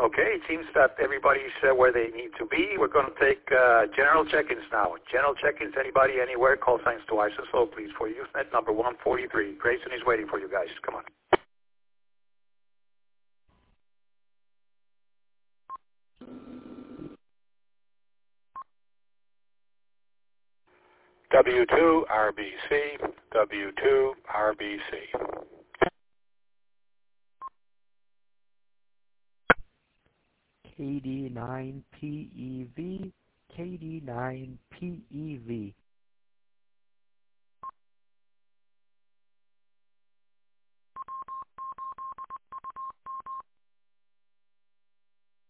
Okay, it seems that everybody's where they need to be. We're going to take general check-ins now. General check-ins, anybody, anywhere, call signs to ISO, please, for Usenet number 143. Grayson is waiting for you guys. Come on. W2 RBC, W2 RBC. KD9 PEV, KD9 PEV.